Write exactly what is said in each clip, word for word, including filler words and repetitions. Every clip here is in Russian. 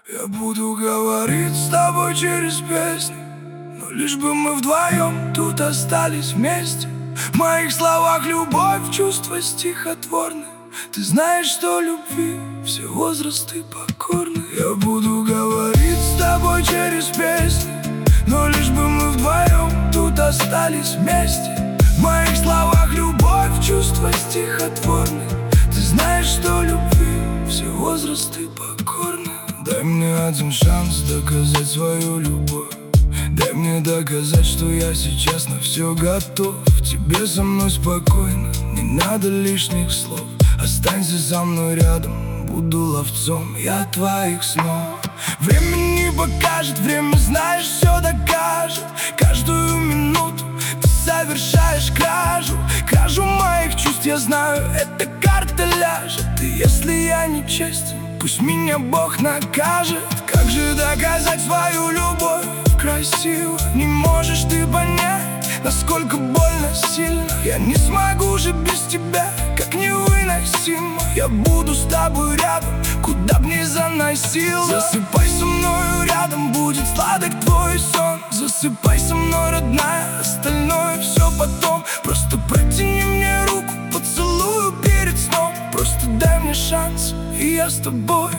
Я буду говорить с тобой через песни, но лишь бы мы вдвоем тут остались вместе. В моих словах любовь, чувства стихотворны. Ты знаешь, что любви все возрасты покорны. Я буду говорить с тобой через песни, но лишь бы мы вдвоем тут остались вместе. В моих словах любовь, чувства стихотворны. Ты знаешь, что любви все возрасты покорны. Дай мне один шанс доказать свою любовь. Дай мне доказать, что я сейчас на все готов. Тебе со мной спокойно, не надо лишних слов. Останься со мной рядом, буду ловцом я твоих снов. Время не покажет, время, знаешь, все докажет. Каждую минуту ты совершаешь кражу. Кражу моих чувств, я знаю, эта карта ляжет. И если я не честен, пусть меня Бог накажет. Как же доказать свою любовь красиво? Не можешь ты понять, насколько больно сильно. Я не смогу же без тебя, как невыносимо. Я буду с тобой рядом, куда б ни заносило. Засыпай со мною рядом, будет сладок твой сон. Засыпай со мной, родная, остальное все потом. Просто протяни мне руку, поцелую перед сном. Просто дай мне шанс, и я с тобой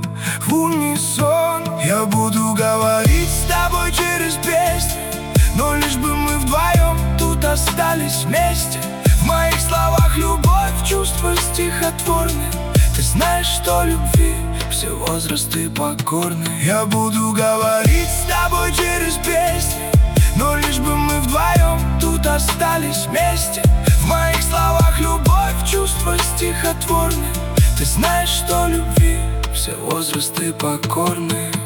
в унисон. Я буду говорить с тобой через песни, но лишь бы мы вдвоем тут остались вместе. В моих словах любовь, чувства стихотворны. Ты знаешь, что любви все возрасты покорны. Я буду говорить с тобой через песни, но лишь бы мы вдвоем тут остались вместе. В моих словах любовь, чувства стихотворны. Ты знаешь, что любви все возрасты покорны.